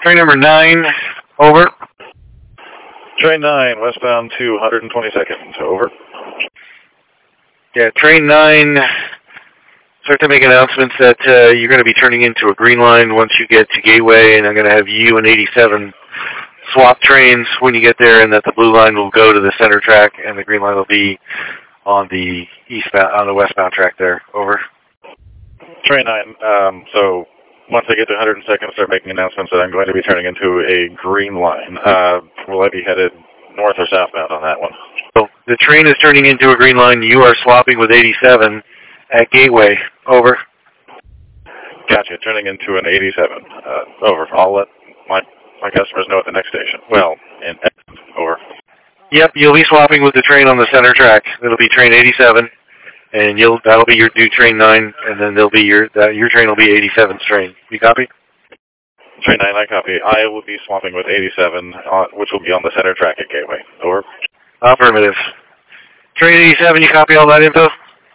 Train number 9, over. Train 9, westbound to 122nd, over. Yeah, train 9, start to make announcements that you're going to be turning into a green line once you get to Gateway, and I'm going to have you and 87 swap trains when you get there, and that the blue line will go to the center track, and the green line will be on the westbound track there, over. Train 9, so once I get to 102nd, I'll start making announcements that I'm going to be turning into a green line. Will I be headed north or southbound on that one? So the train is turning into a green line. You are swapping with 87 at Gateway. Over. Gotcha. Turning into an 87. Over. I'll let my customers know at the next station. Well, over. Yep, you'll be swapping with the train on the center track. It'll be train 87, and that'll be your new train 9, and then they'll be your train will be 87's train. You copy? Train 9, I copy. I will be swapping with 87, which will be on the center track at Gateway. Over. Affirmative. Train 87, you copy all that info?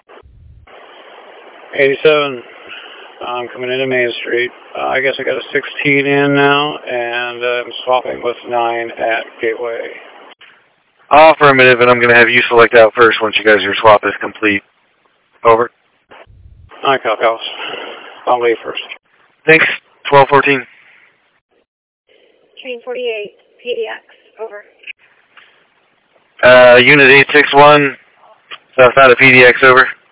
87, I'm coming into Main Street. I guess I got a 16 in now, and I'm swapping with 9 at Gateway. Affirmative, and I'm going to have you select out first once your swap is complete. Over. I copy. I'll leave first. Thanks. 1214. Train 48, PDX, over. Unit 861, south side of PDX, over.